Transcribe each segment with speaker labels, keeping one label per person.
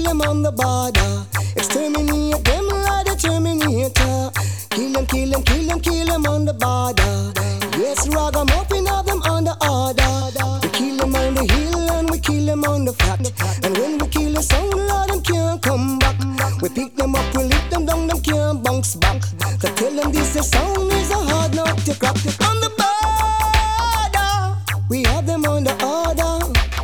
Speaker 1: them on the border. Exterminate them like the Terminator. Kill them, kill them, kill them, kill them on the border. Yes, ragamuffin have them on the order. We kill them on the hill and we kill them on the flat. And when we kill the sound, Lord, them can't come back. We pick them up, we lift them down, them can't bounce back. So tell them this the sound is a hard nut to crack. On the border, we have them on the order.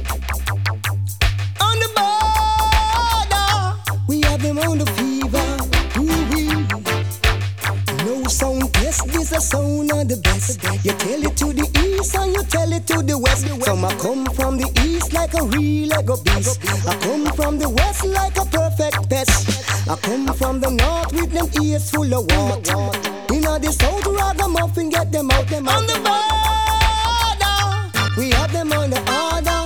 Speaker 1: On the border, we have them on the fever. Ooh-wee. No sound test, this a sound of the best. You tell it to the east and you tell it to the west. Some I come from the east like a real Lego beast. I come from the west like a perfect pest. I come from the north with them ears full of water. You know the south ragamuffin get them out them on the border. We have them on the order.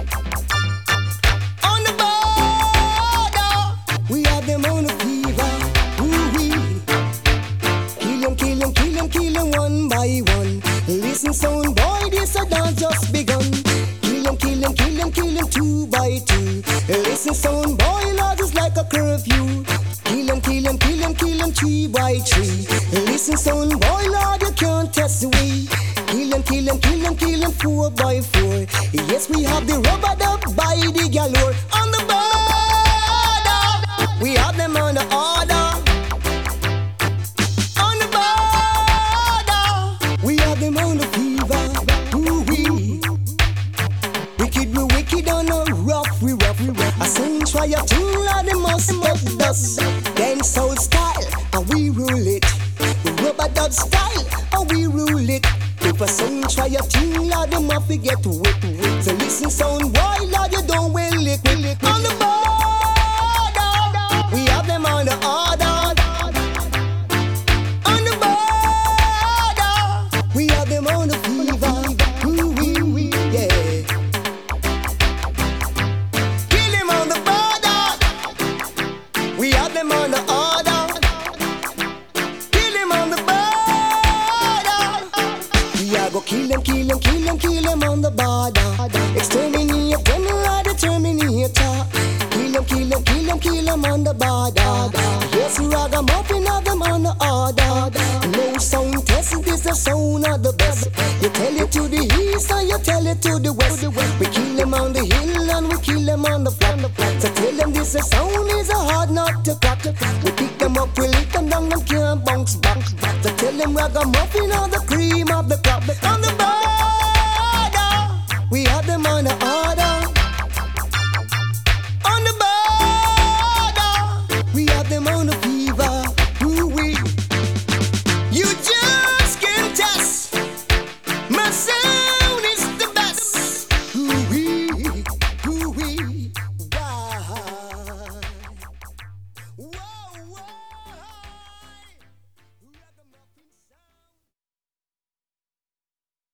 Speaker 1: On the border, we have them on the fever. Ooh-wee. Kill them, kill them, kill them, kill them one by one. Listen, sound boy, this a dance just begun. Kill them, kill them, kill them, kill them two by two. Listen, sound boy, Lord, is like a curfew. Kill them, kill them, kill them, kill them three by three. Listen, sound boy, Lord, you can't test me. Kill them, kill them, kill them, kill them 4 by 4. Yes, we have the rubber duck by the galore. On the border, we have them on the order. On the border, we have them on the fever. Ooh-wee. Wicked, we wicked on a rough, we rough, we rough. I sing try a tune like they must get dust. Then soul style, and we rule it. The rubber dub style, and we rule it. If a song try a tune, Lord, them off we get wet. So listen, sound boy, Lord, you don't will lick. On the border, we have them on the order. On the border, we have them on the fever. Ooh-wee, yeah. Kill them on the border, we have them on the order. Kill them on the border. I go kill them, kill them, kill them, kill them on the border. Exterminate them like the Terminator. Kill them, kill them, kill them, kill them on the border. Yes, ragamuffin have them on the order. No sound test, this the sound of the best. You tell it to the east and you tell it to the west. We kill them on the hill and we kill them on the flat. So tell them this the sound is a hard nut to crack. We pick them up, we lift them down, them can't bounce back. So tell them ragamuffin are the cream of the crop. On